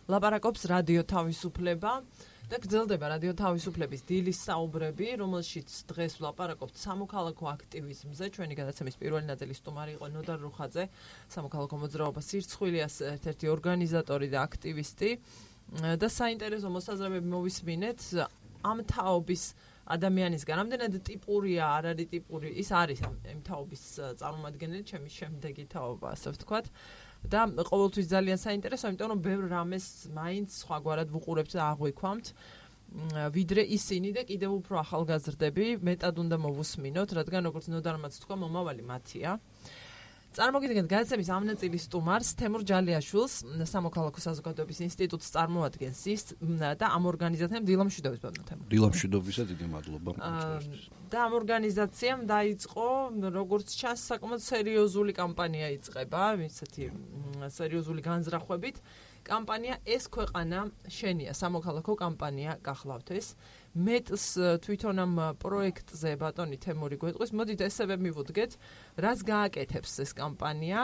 ლაპარაკობს რადიო თავისუფლება და გრძელდება რადიო თავისუფლების დილის საუბრები, რომელშიც დღეს ვლაპარაკობთ სამოქალაქო აქტივიზმზე. ჩვენი გადაცემის პირველი ნაწილის სტუმარი იყო ნოდარ რუხაძე, სამოქალაქო მოძრაობა სირცხვილიას ერთ-ერთი ორგანიზატორი და აქტივისტი. და საინტერესო მოსაზრებები მოვისმინეთ ამ თაობის ადამიანისგან. რამდენად ტიპურია, არ არის ტიპური, ის არის ამ თაობის წარმომადგენელი, ჩემი შემდეგი თაობა, ასე ვთქვათ. და ყოველთვის ძალიან საინტერესო, იმიტომ რომ ბევრ რამეს მაინც სხვაგვარად ვუყურებთ და აღვიქვამთ, ვიდრე ისინი და კიდევ უფრო ახალგაზრდები, მეტად უნდა მოვუსმინოთ, რადგან როგორც ნოდარმაც თქვა, მომავალი მათია. წარმოგიდგენთ გადაცემის ამ ნაწილის სტუმარს, თემურ ჯალიაშვილს, სამოქალაქო საზოგადოების ინსტიტუტს წარმოადგენს ის და ამ ორგანიზაციამ დილამშვიდობის ბატონო თემურ. დილამშვიდობისა დიდი მადლობა. და ამ ორგანიზაციამ დაიწყო, როგორც ჩანს, საკმაოდ სერიოზული კამპანია იწყება, ისეთი სერიოზული განზრახვებით. კამპანია ეს ქვეყანა შენია, სამოქალაქო კამპანია გახლავთ ეს. მეტს თვითონ ამ პროექტზე ბატონი თემური გვეტყვის, მოდით ესევე მივუდგეთ, რას გააკეთებს ეს კამპანია,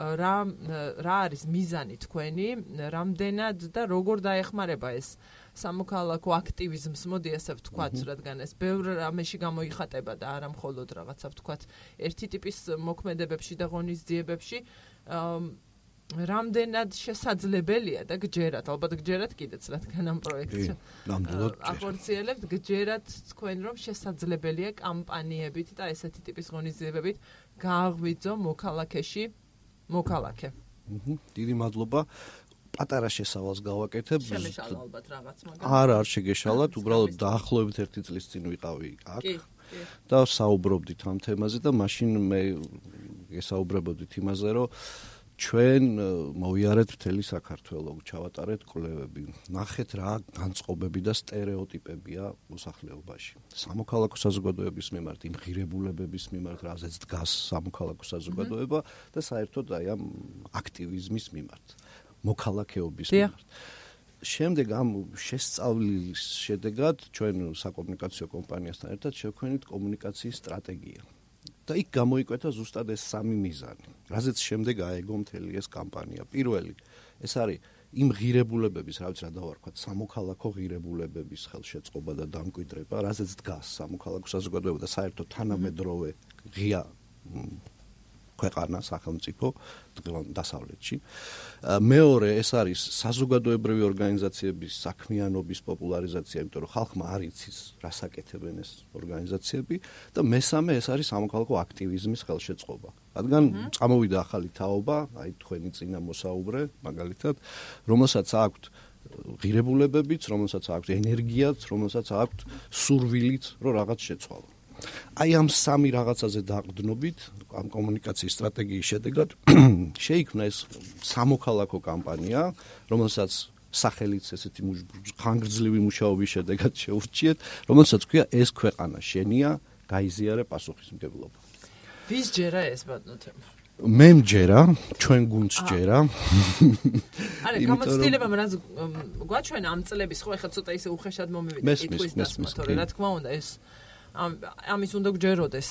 რა არის მიზანი თქვენი, რამდენად და როგორ დაეხმარება ეს სამოქალაქო აქტივიზმს, მოდი ასე ვთქვათ, რადგან ეს ბევრ რამეში გამოიხატება და არა მხოლოდ რაღაცა ვთქვათ, ერთი ტიპის მოქმედებებში და ღონისძიებებში. რამდენად შესაძლებელია და გჯერათ, ალბათ გჯერათ კიდეც, რადგან ამ პროექტს ახორციელებთ, გჯერათ თქვენ, რომ შესაძლებელია კამპანიებით და ესეთი ტიპის ღონისძიებებით გააღვიძო მოქალაქეში მოქალაქე. დიდი მადლობა. პატარა შესავალს გავაკეთებ. შემეშალა ალბათ რაღაც, მაგრამ არ შეგეშალათ, უბრალოდ დაახლოებით 1 წლის წინ ვიყავი აქ. და საუბრობდით ამ თემაზე და მაშინ მე გესაუბრებოდით იმაზე, რომ ჩვენ მოვიარეთ მთელი საქართველო, ჩავატარეთ კვლევები, ნახეთ რა განწყობები და სტერეოტიპებია მოსახლეობაში. სამოქალაქო საზოგადოების მიმართ, იმ ღირებულებების მიმართ, რაზეც დგას სამოქალაქო საზოგადოება და საერთოდ აი ამ აქტივიზმის მიმართ, მოქალაქეობის მიმართ. შემდეგ ამ შესწავლის შედეგად ჩვენ საკომუნიკაციო კომპანიასთან ერთად შევქმნით კომუნიკაციის სტრატეგია. და იქ გამოიკვეთა ზუსტად ეს 3 მიზანი, რაზეც შემდეგ აეგო მთელი ეს კამპანია. პირველი, ეს არის იმ ღირებულებების, რა ვიცი რა დავარქვათ, სამოქალაქო ღირებულებების ხელშეწყობა და დამკვიდრება, რაზეც დგას სამოქალაქო საზოგადოება და საერთოდ თანამედროვე ღია ქვეყანა, სახელმწიფო დასავლეთში. მეორე, ეს არის საზოგადოებრივი ორგანიზაციების საქმიანობის პოპულარიზაცია, იმიტომ რომ ხალხმა არ იცის, რას აკეთებენ ეს ორგანიზაციები და მესამე, ეს არის სამოქალაქო აქტივიზმის ხელშეწყობა. რადგან წამოვიდა ახალი თაობა, აი თქვენი წინა მოსაუბრე, მაგალითად, რომელსაც აქვთ ღირებულებებიც, რომელსაც აქვთ ენერგიაც, რომელსაც აქვთ სურვილიც, რომ რაღაც შეცვალო. აი ამ 3 რაღაცაზე დაყრდნობით, ამ კომუნიკაციის სტრატეგიის შედეგად შეიქმნა ეს სამოქალაქო კამპანია, რომელსაც სახელიც ესეთი ხანგრძლივი მუშაობის შედეგად შეურჩიეთ, რომელსაც ქვია ეს ქვეყანა შენია, გაიზიარე პასუხისმგებლობა. ვის ჯერა ეს ბატონო თემო? მე მჯერა, ჩვენ გუნდს ჯერა. არა, გამოცდილებამ რაც გვაჩვენა ამ წლების, ხო ეხლა ცოტა ისე უხეშად მომივიდა კითხვის დასმა, თორე რა თქმა უნდა ეს ამის უნდა გჯეროდეს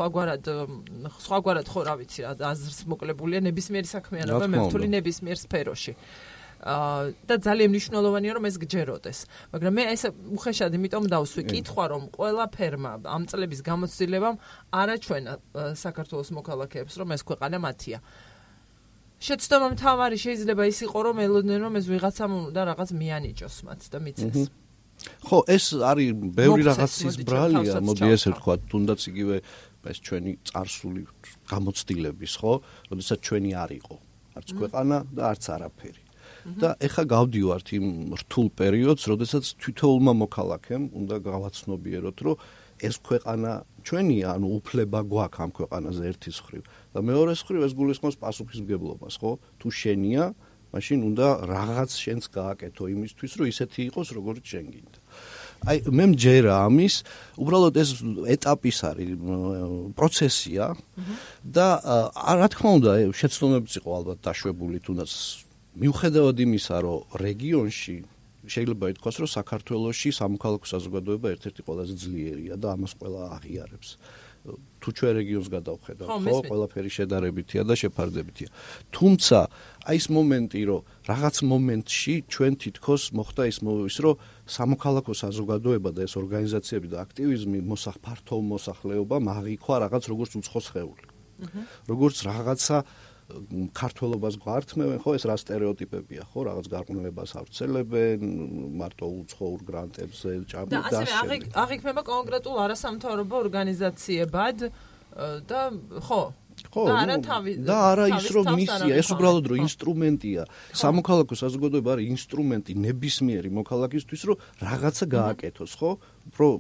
სხვაგვარად ხო რა ვიცი რა აზრს მოკლებულია ნებისმიერი საქმიანობა მემთული ნებისმიერ სფეროში და ძალიან მნიშვნელოვანია რომ ეს გჯეროდეს მაგრამ მე ეს უხეშად იმიტომ დავსვი კითხვა რომ ყველა ფერმა ამ წლების გამოცდილებამ არაჩვენა საქართველოს მოქალაქეებს რომ ეს ქვეყანა მათია შეცდომა მთავარი შეიძლება ის იყო რომ ელოდნენ რომ ეს ვიღაცამ და რაღაც მიანიჭოს მათ და მიცეს ხო, ეს არის ბევრი რაღაცის ბრალია, მოდი ესე ვთქვათ, თუნდაც იგივე ეს ჩვენი წარსული გამოცდილების, ხო, როდესაც ჩვენი არ იყო, არც ქვეყანა და არც არაფერი. და ეხა გავდივართ იმ რთულ პერიოდს, როდესაც თითოეულმა მოქალაქემ უნდა გავაცნობიეროთ, რომ ეს ქვეყანა ჩვენია, ანუ უფლება გვაქვს ამ ქვეყანაზე ერთის მხრივ. და მეორეს მხრივ ეს გულისხმობს პასუხისმგებლობას, ხო? თუ შენია მაშინ უნდა რაღაც შენს გააკეთო იმისთვის, რომ ისეთი იყოს, როგორც შენ გინდა. აი, მე მჯერა ამის, უბრალოდ ეს ეტაპის არის, პროცესია და რა თქმა უნდა, შეცდომებიც იყო ალბათ დაშვებული, თუნდაც მიუხედავად იმისა, რომ რეგიონში შეიძლება ითქვას, რომ საქართველოში სამოქალაქო საზოგადოება ერთ-ერთი ყველაზე ძლიერია და ამას ყველა აღიარებს. თუ ჩვენ რეგიონს გადავხედავთ, ხო, ყველაფერი შედარებითია და შეფარდებითია. თუმცა, აი ეს მომენტი, რომ რაღაც მომენტში ჩვენ თითქოს მოხდა ის რომ სამოქალაქო საზოგადოება და ეს ორგანიზაციები და აქტივიზმი ფართო მოსახლეობამ აღიქვა რაღაც როგორც უცხო სხეული. როგორც რაღაცა ქართველობას გვართმევენ, ხო, ეს რა სტერეოტიპებია, ხო, რაღაც გარყვნილებას ავრცელებენ, მარტო უცხოურ გრანტებზე ჭაბი და ასე აღიქმება კონკრეტულ არასამთავრობო ორგანიზაციებად და ხო და არა ის რომ მისია, ეს უბრალოდ რომ ინსტრუმენტია. სამოქალაქო საზოგადოება არის ინსტრუმენტი ნებისმიერი მოქალაქისთვის, რომ რაღაცა გააკეთოს, ხო? რომ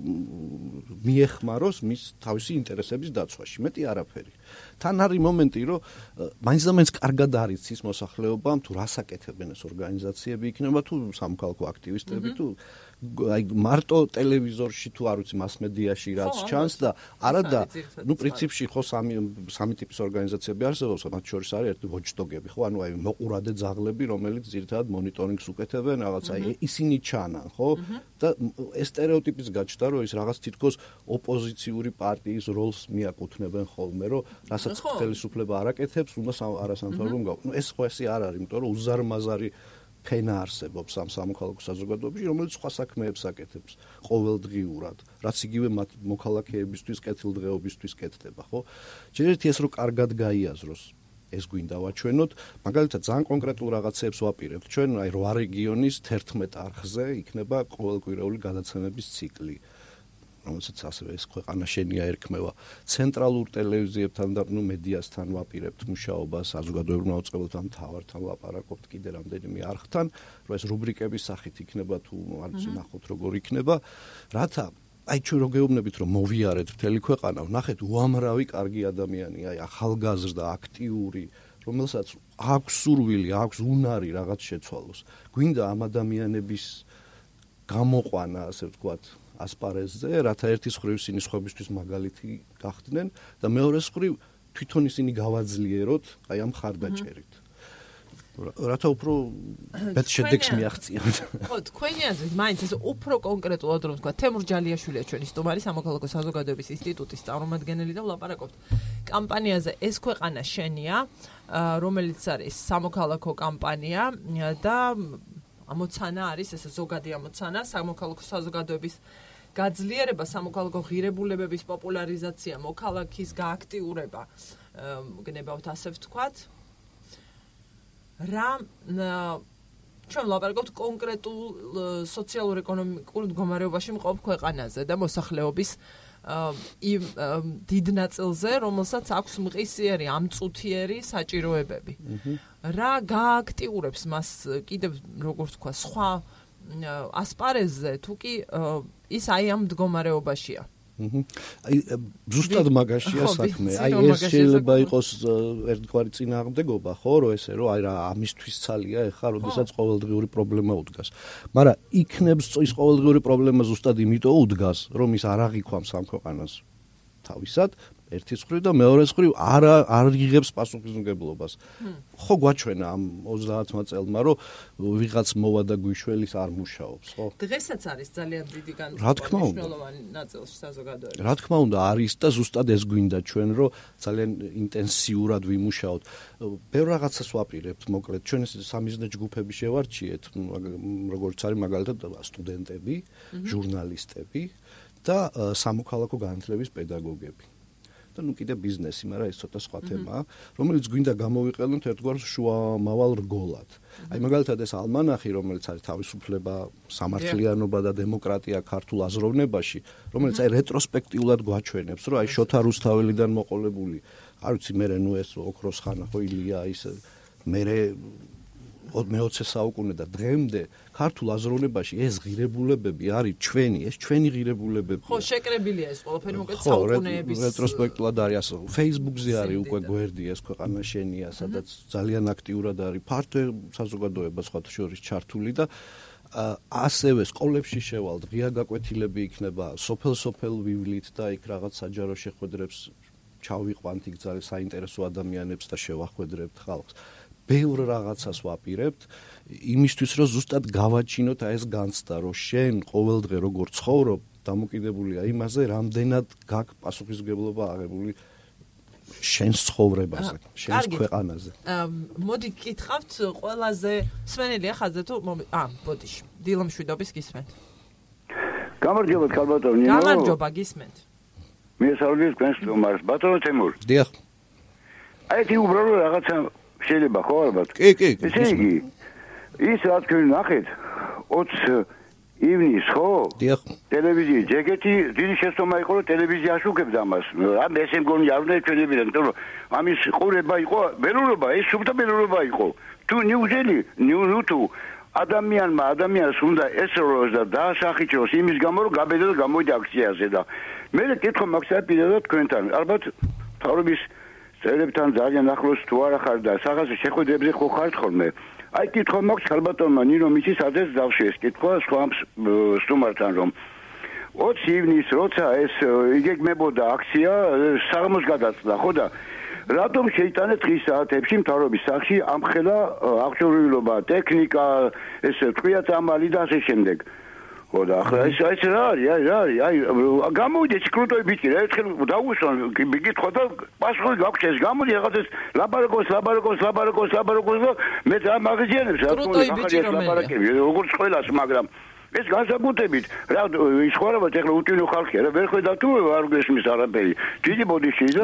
მიეხმაროს მის თავისი ინტერესების დაცვაში, მეტი არაფერი. თან არის მომენტი, რომ მაინც კარგად არიცის მოსახლეობამ თუ რას აკეთებენ ეს ორგანიზაციები, იქნება თუ სამოქალაქო აქტივისტები თუ აი მარტო ტელევიზორში თუ არ ვიცი მასმედიაში რაც ჩანს და არა და ნუ პრინციპში ხო სამი ტიპის ორგანიზაციები არსებობს, მათ შორის არის ერთი ვოჩდოგები, ხო, ანუ აი მოყურადე ძაღლები, რომელიც ძირითადად მონიტორინგს უკეთებენ, რაღაცა ისინი ჩანან, ხო? და ეს სტერეოტიპის გაჩნდა, რომ ის რაღაც თითქოს ოპოზიციური პარტიის როლს მიაკუთვნებენ ხოლმე, რომ რასაც ხელისუფლება არ აკეთებს, უნდა არასამთავრობო გავ. ნუ ეს ხო ესე არ არის, იმიტომ რომ უზარმაზარი ფენა არსებობს ამ სამოქალაქო საზოგადოებაში, რომელიც სხვა საქმეებს აკეთებს ყოველდღიურად, რაც იგივე მათ მოქალაქეებისთვის, კეთილდღეობისთვის კეთდება, ხო? ჯერ ერთი ეს რომ კარგად გაიაზროს, ეს გვინდა ვაჩვენოთ, მაგალითად ძალიან კონკრეტულ რაღაცებს ვაპირებთ. ჩვენ აი 8 რეგიონის 11 არხზე იქნება ყოველკვირეული გადაცემების ციკლი. რომელსაც ასევე ეს ქვეყანა შენია ერქმევა. ცენტრალურ ტელევიზიებთან და მედიასთან ვაპირებთ მუშაობას, საზოგადოებრივ მოწყობილობთან, მთავართან ლაპარაკობთ კიდე რამდენიმე არხთან, რომ ეს რუბრიკების სახით იქნება თუ არ ვიცი ნახოთ როგორ იქნება, რათა აი ჩვენ რო გეუბნებით რომ მოვიარეთ მთელი ქვეყანა, ვნახეთ უამრავი კარგი ადამიანი, აი ახალგაზრდა, აქტიური, რომელსაც აქვს სურვილი, აქვს უნარი რაღაც შეცვალოს. გვინდა ამ ადამიანების გამოყვანა, ასე ვთქვათ, ასპარეზზე, რათა ერთის მხრივ ისინი სხვებისთვის მაგალითი გახდნენ და მეორეს მხრივ თვითონ ისინი გავაძლიეროთ აი ამ ხარდაჭერით. რათა უფრო მეტ შედეგს მიაღწიოთ. ხო, თქვენი აზრით, მაინც ეს უფრო კონკრეტულად რომ ვთქვა, თემურ ჯალიაშვილია ჩვენი სტუმარი სამოქალაქო საზოგადოების ინსტიტუტის წარმომადგენელი და ვლაპარაკობთ კამპანიაზე ეს ქვეყანა შენია, რომელიც არის სამოქალაქო კამპანია და ამოცანა არის ეს ზოგადი ამოცანა სამოქალაქო საზოგადოების გაძლიერება, სამოქალაქო ღირებულებების პოპულარიზაცია, მოქალაქის გააქტიურება, გნებავთ ასე ვთქვათ. რა ჩვენ ვლაპარაკობთ კონკრეტულ სოციალურ-ეკონომიკურ მდგომარეობაში მყოფ ქვეყანაზე და მოსახლეობის იმ დიდ ნაწილზე, რომელსაც აქვს მყისიერი, ამწუთიერი საჭიროებები. რა გააქტიურებს მას კიდევ როგორ ვთქვა, სხვა ასპარეზზე, თუ კი ის აი ამ მდგომარეობაშია. აი ზუსტად მაგაშია საქმე. აი ეს შეიძლება იყოს ერთგვარი წინააღმდეგობა, ხო, რომ ესე რომ აი რა ამისთვის ცალია ეხლა, როდესაც ყოველდღიური პრობლემა უდგას. მაგრამ იქნებს ის ყოველდღიური პრობლემა ზუსტად იმიტომ უდგას, რომ ის არ აღიქვამს ამ ქვეყანას თავისად, ერთის მხრივ და მეორეს მხრივ არ იღებს პასუხისმგებლობას. ხო გვაჩვენა ამ 30 წელმა, რომ ვიღაც მოვა და გვიშველის არ მუშაობს, ხო? დღესაც არის ძალიან დიდი მნიშვნელოვანი ნაწილში საზოგადოების. რა თქმა უნდა არის და ზუსტად ეს გვინდა ჩვენ, რომ ძალიან ინტენსიურად ვიმუშაოთ. ბევრ რაღაცას ვაპირებთ, მოკლედ, ჩვენ ეს სამიზნე ჯგუფები შევარჩიეთ, როგორც არის მაგალითად სტუდენტები, ჟურნალისტები და სამოქალაქო განათლების პედაგოგები. და ნუ კიდე ბიზნესი, მაგრამ ეს ცოტა სხვა თემაა, რომელიც გვინდა გამოვიყენოთ ერთგვარ შუამავალ რგოლად. აი მაგალითად ეს ალმანახი, რომელიც არის თავისუფლება, სამართლიანობა და დემოკრატია ქართულ აზროვნებაში, რომელიც აი რეტროსპექტიულად გვაჩვენებს, რომ აი შოთა რუსთაველიდან მოყოლებული, არ ვიცი მე ნუ ეს ოქროს ხანა ხო ილია ის მე მე-20 საუკუნე და დღემდე ქართულ აზროვნებაში ეს ღირებულებები არის ჩვენი, ეს ჩვენი ღირებულებები. ხო, შეკრებილია ეს ყველაფერი მოკეთ საუკუნეების. რეტროსპექტულად არის ასე. Facebook-ზე არის უკვე გვერდი ეს ქვეყანა შენია, სადაც ძალიან აქტიურად არის ფართო საზოგადოება სხვათა შორის ჩართული და ასევე სკოლებში შევალთ, ღია გაკვეთილები იქნება, სოფელ-სოფელ ვივლით და იქ რაღაც საჯარო შეხვედრებს ჩავიყვანთ იქ ძალიან საინტერესო ადამიანებს და შევახვედრებთ ხალხს. ბევრ რაღაცას ვაპირებთ იმისთვის, რომ ზუსტად გავაჩინოთ აი ეს განცდა, რომ შენ ყოველდღე როგორ ცხოვრობ, დამოკიდებულია იმაზე, რამდენად გაქვს პასუხისმგებლობა აღებული შენს ცხოვრებაზე, შენს ქვეყანაზე. მოდი გკითხავთ ყველაზე სვენელია ხაზზე თუ ბოდიში. დილო მშვიდობის გისმენთ. გამარჯობა ქალბატონო ნინო. გამარჯობა გისმენთ. მიესალმებით თქვენს სტუმარს, ბატონო თემურ. დიახ. აი თი უბრალოდ რაღაცა შეიძლება ხო ალბათ? კი. ესე იგი, ის რა თქვენ ნახეთ 20 ივნის ხო? დიახ. ტელევიზიის ჯეკეტი დიდი შეცდომა იყო რომ ტელევიზია აშუქებდა ამას. ამ ესე მგონი არ უნდა ეჩვენებინა, იმიტომ რომ ამის ყურება იყო, ველურობა, ეს სუფთა ველურობა იყო. თუ ნიუზელი, ნიუტუ ადამიანს უნდა ესროლოს და დაასახიჭოს იმის გამო რომ გაბედა და გამოვიდა აქციაზე და მე კითხვა მაქვს პირადად თქვენთან. ალბათ თავრობის წევრებთან ძალიან ახლოს თუ არა ხარ და რაღაცა შეხვედრებზე ხო ხართ ხოლმე. აი კითხვა მაქვს ქალბატონმა ნინო მიცის ადრეს დავშვეს კითხვა სხვა სტუმართან რომ 20 ივნის როცა ეს იგეგმებოდა აქცია საღამოს გადაწყდა ხო და რატომ შეიტანეთ დღის საათებში მთავრობის სახში ამხელა აღჭურვილობა ტექნიკა ეს თქვია წამალი და ასე შემდეგ ხო და ახლა ეს რა არის აი გამოვიდეს კრუტოი ბიჭი რა ერთხელ დაუშვან გიკითხო და პასუხი გაქვს ეს გამოდი რაღაცას ლაბარაკოს და მე და მაგაზიანებს რა თქმა უნდა ახალი ლაბარაკები როგორც ყველას მაგრამ ეს განსაკუთრებით რა ისხوارებად ეხლა უტინო ხალხია რა ვერ ხედავ თუ არ გესმის არაფერი დიდი ბოდიში და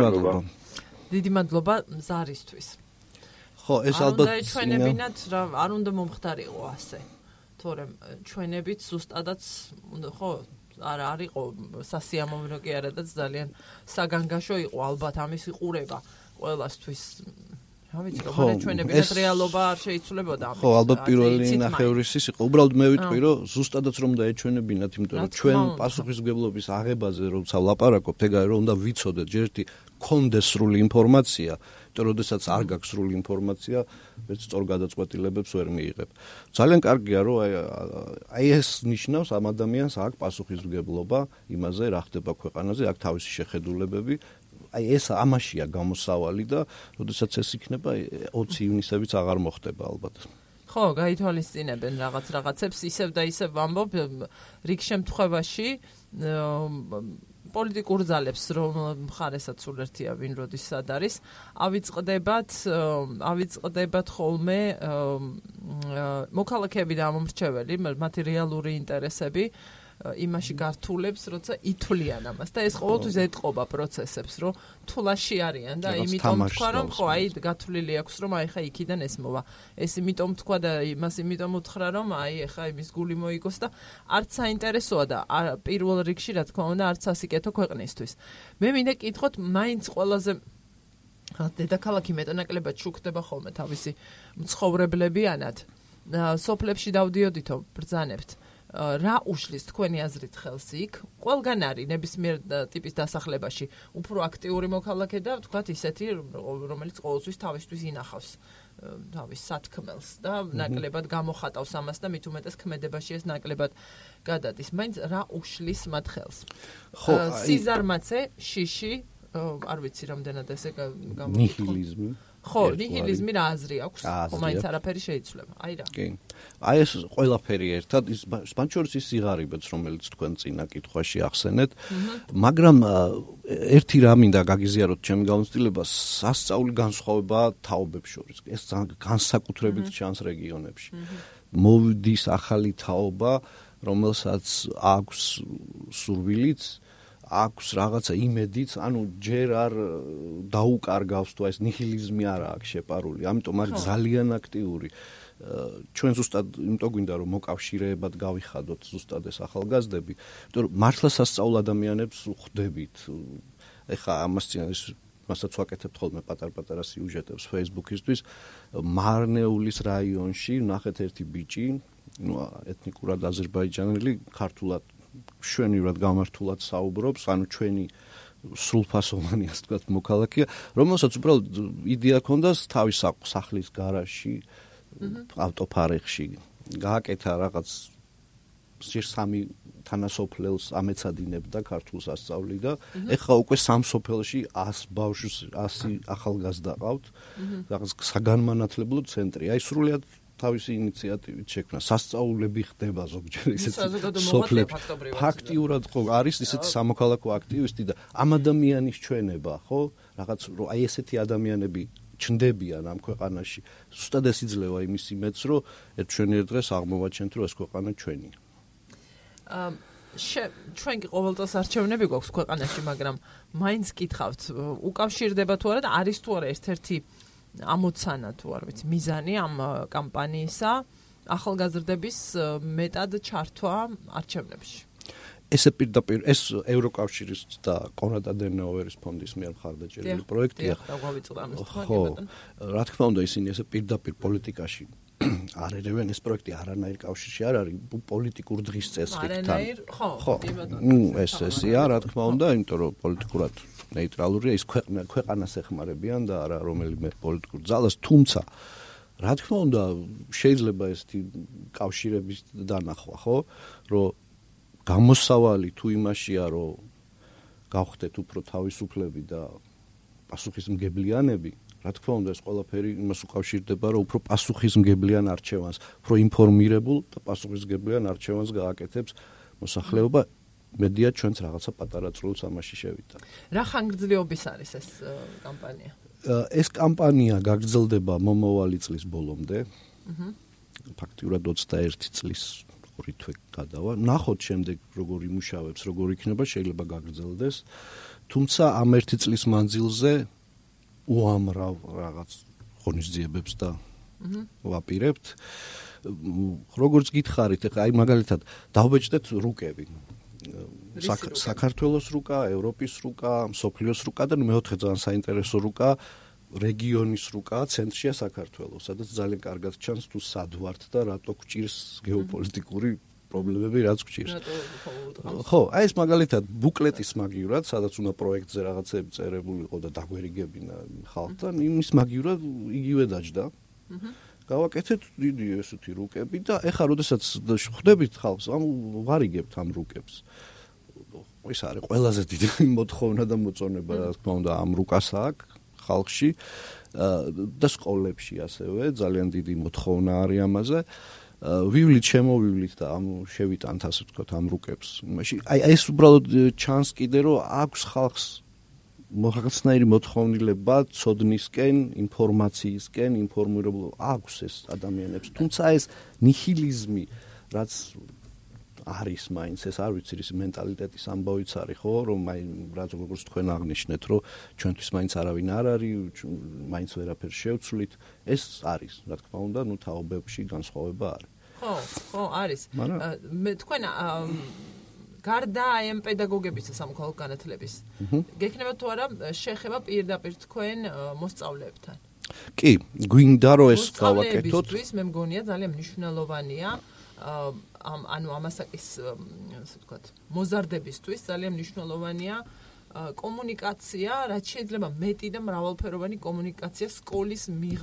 დიდი მადლობა ზარისთვის ხო ეს ალბათ ჩვენებინათ რა არ უნდა მომხდარიყო ასე თორემ ჩვენებით ზუსტადაც ხო არ იყო სასიამოვნო კი არა და ძალიან საგანგაშო იყო ალბათ ამის იყურება ყველასთვის რა ვიცი რომ ჩვენებინათ რეალობა არ შეიცვლებოდა ამით ხო ალბათ პირველი ნახევრის ის იყო უბრალოდ მე ვიტყვი რომ ზუსტადაც რომ დაეჩვენებინათ იმიტომ რომ ჩვენ პასუხისმგებლობის აღებაზე როცა ვლაპარაკობთ ეგ არის რომ უნდა ვიცოდეთ ჯერ ერთი კონდეს სრული ინფორმაცია იმიტომ რომ შესაძაც არ გაქვს სრული ინფორმაცია ვერც სწორ გადაწყვეტილებებს ვერ მიიღებ ძალიან კარგია რომ აი ეს ნიშნავს ამ ადამიანს აქვს პასუხისმგებლობა იმაზე რა ხდება ქვეყანაზე აქვს თავისი შეხედულებები აი ეს ამაშია გამოსავალი და როდესაც ეს იქნება 20 ივნისებიც აღარ მოხდება ალბათ ხო გაითვალისწინებენ რაღაცებს ისევ და ისევ ვამბობ რიგ შემთხვევაში პოლიტიკურ ძალებს რომ მხარესაც სულ ერთია ვინ როდის სად არის ავიწყდებათ ხოლმე მოქალაქეები და ამომრჩეველი მათი რეალური ინტერესები იმაში გართულებს, როცა ითვლიან ამას და ეს ყოველთვის ეტყობა პროცესებს, რომ თულაში არიან და იმიტომ თქვა რომ ხო აი გათვლილი აქვს რომ აი ხა იქიდან ეს მოვა. ეს იმიტომ თქვა და იმას იმიტომ უთხრა რომ აი ხა იმის გული მოიგოს და არც საინტერესოა და პირველ რიგში რა თქმა უნდა არც ასიკეთო ქვეყნისთვის. მე მინდა კითხოთ მაინც ყველაზე დედაქალაქი მეტანაკლებად შუქდება ხოლმე თავისი მცხოვრებლებიანად. სოფლებში დავდიოდითო ბრძანებთ. რა უშლის თქვენი აზრით ხელს იქ? ყველგან არის ნებისმიერ ტიპის დასახლებაში უფრო აქტიური მოქალაქე და თქვათ ისეთი, რომელიც ყოველთვის თავისთვის ინახავს თავის სათქმელს და ნაკლებად გამოხატავს ამას და მით უმეტეს ქმედებაში ეს ნაკლებად გადადის. მაინც რა უშლის მათ ხელს? ხო, სიზარმაცე, შიში, არ ვიცი რამდენად ესე გამოვიწყო. ნიჰილიზმი. ხო, ნიჰილიზმი რა აზრი აქვს? ხო, მაინც არაფერი შეიძლება. აი რა. კი. აი ეს ყველაფერი ერთად ის სპანჩორის ის სიღარიბეც რომელიც თქვენ წინა კითხვაში ახსენეთ, მაგრამ ერთი რა მინდა გაგიზიაროთ ჩემი გამოცდილება, სასწაული განსხვავება თაობებს შორის. ეს განსაკუთრებით ჩანს რეგიონებში. მოვიდის ახალი თაობა, რომელსაც აქვს სურვილიც აქვს რაღაცა იმედიც, ანუ ჯერ არ დაუკარგავს თუ ეს ნიჰილიზმი არა აქვს შეპარული, ამიტომ არის ძალიან აქტიური. ჩვენ ზუსტად იმიტომ გვინდა რომ მოკავშირეებად გავიხადოთ ზუსტად ეს ახალგაზრდები, იმიტომ რომ მართლა სასწაულ ადამიანებს ხვდებით. ეხლა მასაც ვაკეთებთ ხოლმე პატარ-პატარა სიუჟეტებს Facebook-ისთვის, მარნეულის რაიონში ნახეთ ერთი ბიჭი, ეთნიკურად აზერბაიჯანელი, ქართულად შვენივრად გამართულად საუბრობს, ანუ ჩვენი სრულფასოვანი ასე ვთქვათ მოქალაქეა, რომელსაც უბრალოდ იდეა ჰქონდა თავის სახლის გარაჟში, ავტოფარეხში გააკეთა რაღაც სამი თანასოფლელს ამეცადინებდა ქართულს ასწავლი და ეხლა უკვე სამ სოფელში 100 ბავშვს 100 ახალგაზრდა ყავთ, რაღაც საგანმანათლებლო ცენტრი. აი სრულიად თავისი ინიციატივით შექმნა. სასწაულები ხდება ზოგჯერ ისეთი ფაქტიურად ხო არის ისეთი სამოქალაქო აქტივისტი და ამ ადამიანის ჩვენება, ხო? რაღაც აი ესეთი ადამიანები ჩნდებიან ამ ქვეყანაში. ზუსტად ეს იძლევა იმის იმედს, რომ ერთშენიერ დღეს აღმოვაჩენთ, რომ ეს ქვეყანა ჩვენია. ჩვენ კი ყოველწელს არჩევნები გვაქვს ქვეყანაში, მაგრამ მაინც გითხავთ, უკავშირდება თუ არა და არის თუ არა ერთ-ერთი ამოცანა თუ არ ვიცი, მიზანი ამ კამპანიისა ახალგაზრდების მეტად ჩართვა არჩევნებში. ესე პირდაპირ ეს ევროკავშირის და კონრად ადენაუერის ფონდის მიერ მხარდაჭერილი პროექტია. ხო, რა თქმა უნდა, ისინი ესე პირდაპირ პოლიტიკაში არ ერევენ, ეს პროექტი არანაირ კავშირში არ არის პოლიტიკურ დღის წესრიგთან. ხო, ესეა, რა თქმა უნდა, იმიტომ რომ პოლიტიკურად ნეიტრალურია, ის ქვეყანას ეხმარებიან და არა რომელიმე პოლიტიკურ ძალას, თუმცა რა თქმა უნდა, შეიძლება ესეთი კავშირების დანახვა, ხო, რომ გამოსავალი თუ იმაშია, რომ გავხდეთ უფრო თავისუფლები და პასუხისმგებლიანები, რა თქმა უნდა, ეს ყველაფერი იმას უკავშირდება, რომ უფრო პასუხისმგებლიან არჩევანს, უფრო ინფორმირებულ და პასუხისმგებლიან არჩევანს გააკეთებს მოსახლეობა. მედია ჩვენც რაღაცა პატარა წვლილს ამაში შევიტანთ. რა ხანგრძლივობის არის ეს კამპანია? ეს კამპანია გაგრძელდება მომავალი წლის ბოლომდე. ფაქტიურად 21 წლის ორი თვე გადავა. ნახოთ შემდეგ როგორ იმუშავებს, როგორ იქნება, შეიძლება გაგრძელდეს. თუმცა ამ ერთი წლის მანძილზე უამრავ რაღაც ღონისძიებებს და ვაპირებთ. როგორც გითხარით, ეხლა აი მაგალითად დავბეჭდეთ რუკები. საქართველოს რუკა, ევროპის რუკა, მსოფლიოს რუკა და მეოთხე ძალიან საინტერესო რუკა რეგიონის რუკა ცენტრშია საქართველოს, სადაც ძალიან კარგად ჩანს თუ სად ვართ და რატო გვჭირს გეოპოლიტიკური პრობლემები, რაც გვჭირს. ხო, აი ეს მაგალითად ბუკლეტის მაგივრად, სადაც უნდა პროექტზე რაღაცები წერებული იყო და დაგვერიგებინა ხალხთან, იმის მაგივრად იგივე დაჯდა. გავაკეთეთ დიდი ესეთი რუკები და ეხლა როდესაც ხვდებით ხალხს, ვარიგებთ ამ რუკებს. ეს არის ყველაზე დიდი მოთხოვნა და მოწონება, რა თქმა უნდა, ამ რუკას აქვს ხალხში და სკოლებში ასევე ძალიან დიდი მოთხოვნა არის ამაზე. შემოვივლით და შევიტანთ ასე ვთქვათ ამ რუკებს. მაშინ აი ეს უბრალოდ ჩანს კიდე რომ აქვს ხალხს რაღაცნაირი მოთხოვნილება ცოდნისკენ, ინფორმაციისკენ, ინფორმირებულ აქვს ეს ადამიანებს. თუმცა ეს ნიჰილიზმი, რაც არის მაინც ეს არ ვიცი ის მენტალიტეტის ამბავიც არის, ხო, რომ რაც როგორც თქვენ აღნიშნეთ, რომ ჩვენთვის მაინც არავინ არ არის, მაინც ვერაფერს შევცვლით, ეს არის, რა თქმა უნდა, ნუ თაობებში განსხვავება არის. ხო, არის. მე თქვენ გარდა ამ პედაგოგების სამოქალაქო განათლების გექნება თუ არა შეხება პირდაპირ თქვენ მოსწავლეებთან? კი, გვინდა რომ ეს გავაკეთოთ. მე მგონია ძალიან მნიშვნელოვანია ანუ ამასაკის ასე ვთქვათ მოზარდებისთვის ძალიან მნიშვნელოვანია კომუნიკაცია, რაც შეიძლება მეტი და მრავალფეროვანი კომუნიკაცია სკოლის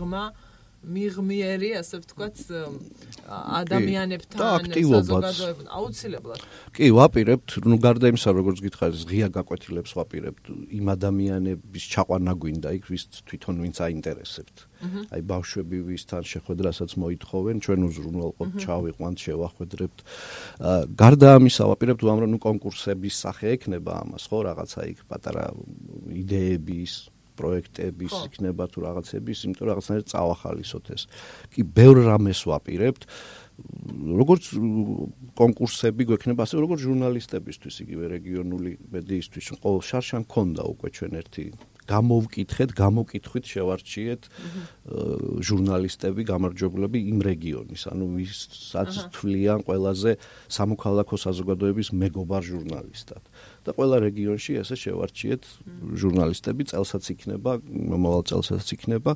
მიღმიერი, ასე ვთქვათ, ადამიანებთან, საზოგადოებთან, აუცილებლად. კი, ვაპირებთ, ნუ გარდა იმისა, როგორც გითხარით, ღია გაკვეთილებს ვაპირებთ იმ ადამიანების ჩაყვანა გვინდა, იქ ვის თვითონ ვინც აინტერესებთ. აი ბავშვები ვისთან შეხვედრასაც მოითხოვენ, ჩვენ უზრუნველყოფ, ჩავიყვანთ, შევახვედრებთ. გარდა ამისა, ვაპირებთ უამრავ კონკურსების სახე ექნება ამას, ხო, რაღაცა იქ პატარა იდეების პროექტების იქნება თუ რაღაცების, იმიტომ რაღაცნაირად წავახალისოთ ეს. კი, ბევრ რამეს ვაპირებთ. როგორც კონკურსები გვექნება, ასევე როგორც ჟურნალისტებისთვის, იგივე რეგიონული მედიისთვის, ყოველ შარშან ქონდა უკვე ჩვენ ერთი გამოვკითხით, შევარჩიეთ ჟურნალისტები, გამარჯვებულები იმ რეგიონის, ანუ ვისაც თვლიან ყველაზე სამოქალაქო საზოგადოების მეგობარ ჟურნალისტად. და ყველა რეგიონში ესე შევარჩიეთ ჟურნალისტები, წელსაც იქნება, მომავალ წელსაც იქნება.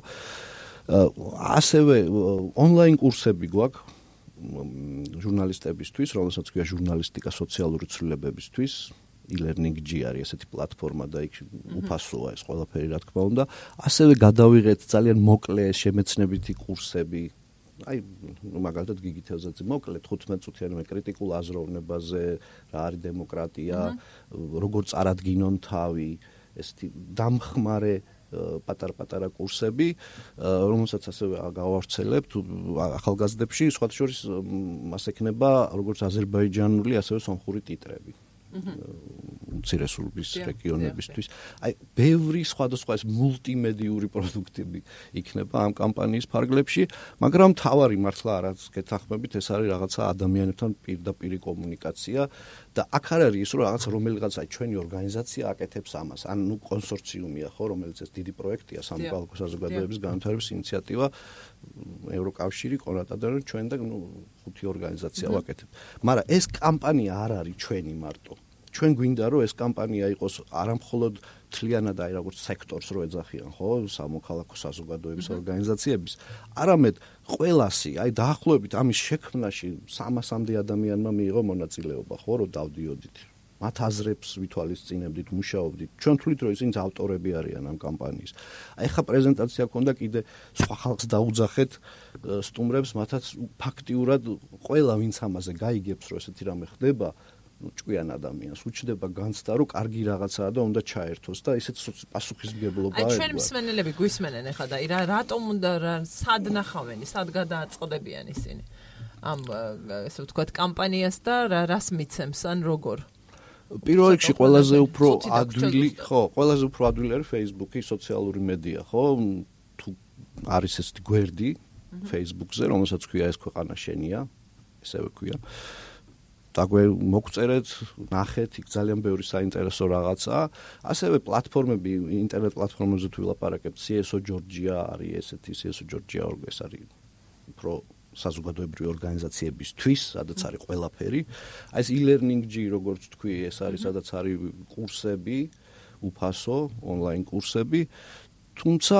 ასევე ონლაინ კურსები გვაქვს ჟურნალისტებისთვის, რომელსაც ქვია ჟურნალისტიკა სოციალური ცვლილებებისთვის. e-learning.g არის ესეთი პლატფორმა და იქ უფასოა ეს ყველაფერი, რა თქმა უნდა. ასევე გადავიღეთ ძალიან მოკლე შემეცნებითი კურსები. აი, მაგალითად გიგი თევზაძე მოკლე 15 წუთიანზე კრიტიკულ აზროვნებაზე, რა არის დემოკრატია, როგორ წარადგინონ თავი, ესეთი დამხმარე პატარ-პატარა კურსები, რომელსაც ასევე გავავრცელებთ ახალგაზრდებში, სხვათა შორის მას ექნება როგორც აზერბაიჯანული, ასევე სომხური ტიტრები. უცირესობის რეგიონებისთვის. აი, ბევრი სხვადასხვა ეს მულტიმედიური პროდუქტები იქნება ამ კამპანიის ფარგლებში, მაგრამ თავარი მართლა არაც გეთანხმებით, ეს არის რაღაცა ადამიანებთან პირდაპირი კომუნიკაცია და აქ არ არის ის, რომ რომელიღაც ჩვენი ორგანიზაცია აკეთებს ამას. ან კონსორციუმია ხო, რომელიც ეს დიდი პროექტია, სამოქალაქო საზოგადოების განვითარების ინიციატივა, ევროკავშირი, კონრატად ჩვენ და ხუთი ორგანიზაცია ვაკეთებთ. მაგრამ ეს კამპანია არ არის ჩვენი მარტო. ჩვენ გვინდა რომ ეს კამპანია იყოს არამხოლოდ თლიანად აი როგორც სექტორს რო ეძახიან ხო სამოქალაქო საზოგადოების ორგანიზაციების, არამედ ყველასი, აი დაახლოებით ამის შექმნაში 300-მდე ადამიანმა მიიღო მონაწილეობა ხო რომ დავდიოდით. მათ აზრებს ვითვალისწინებდით, მუშაობდით. ჩვენ თვლით რომ ისინი ავტორები არიან ამ კამპანიის. აი ხა პრეზენტაცია ქონდა კიდე სხვა ხალხს დაუძახეთ სტუმრებს, მათაც ფაქტიურად ყველა ვინც ამაზე გაიგებს რომ ესეთი რამე ხდება ჭკვიან ადამიანს, უჩნდება განცდა, რომ კარგი რაღაცაა და უნდა ჩაერთოს და ისეთ პასუხისმგებლობაა. აი ჩვენ მსმენელები გვისმენენ ახლა და რატომ უნდა სად ნახავენ, სად გადააწყდებიან ისინი ამ ესე ვთქვათ კამპანიას და რას მიცემს ან როგორ? პირველ რიგში ყველაზე უფრო ადვილი არის Facebook-ი, სოციალური მედია, ხო? თუ არის ესეთი გვერდი Facebook-ზე, რომელსაც ქვია ეს ქვეყანა შენია, ესევე ქვია. მოგწერეთ, ნახეთ, იქ ძალიან ბევრი საინტერესო რაღაცაა. ასევე პლატფორმები, ინტერნეტ პლატფორმებზე თუ ვილაპარაკებთ, CSO Georgia არის ესეთი, CSO Georgia ეს არის უფრო საზოგადოებრივი ორგანიზაციებისთვის, სადაც არის ყველაფერი. აი ეს e-learning-ი, როგორც თქვი, ეს არის, სადაც არის კურსები, უფასო, ონლაინ კურსები. თუმცა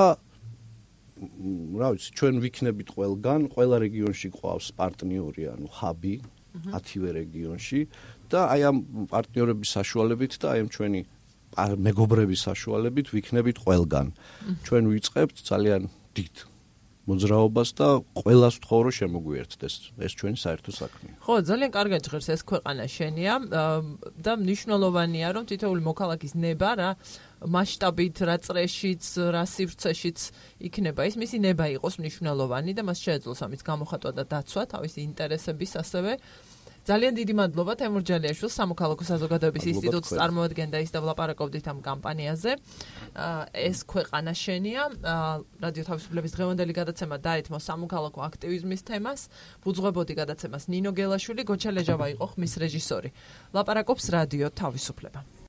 რა ვიცი, ჩვენ ვიქნებით ყველგან, ყველა რეგიონში ყავს პარტნიორი, ანუ ჰაბი 10-ვე რეგიონში და აი ამ პარტნიორების საშუალებით და აი ამ ჩვენი მეგობრების საშუალებით ვიქნებით ყველგან. ჩვენ ვიწყებთ ძალიან დიდ მოძრაობას და ყველას ვთხოვ რომ შემოგვიერთდეს. ეს ჩვენი საერთო საქმეა. ხო, ძალიან კარგად ჟღერს ეს ქვეყანა შენია და მნიშვნელოვანია რომ თითოეული მოქალაქის ნება რა მასშტაბით, რა წრეშიც, რა სივრცეშიც იქნება ის მისი ნება იყოს მნიშვნელოვანი და მას შეეძლოს ამის გამოხატვა და დაცვა თავისი ინტერესების ასევე. ძალიან დიდი მადლობა თემურ ჯალიაშვილს, სამოქალაქო საზოგადოების ინსტიტუტს წარმოადგენდა ის და ვლაპარაკობდით ამ კამპანიაზე. ეს ქვეყანა შენია. რადიო თავისუფლების დღევანდელი გადაცემა დაეთმო სამოქალაქო აქტივიზმის თემას. ვუძღვებოდი გადაცემას ნინო გელაშვილი, გოჩა ლეჟავა იყო ხმის რეჟისორი. ლაპარაკობს რადიო თავისუფლება.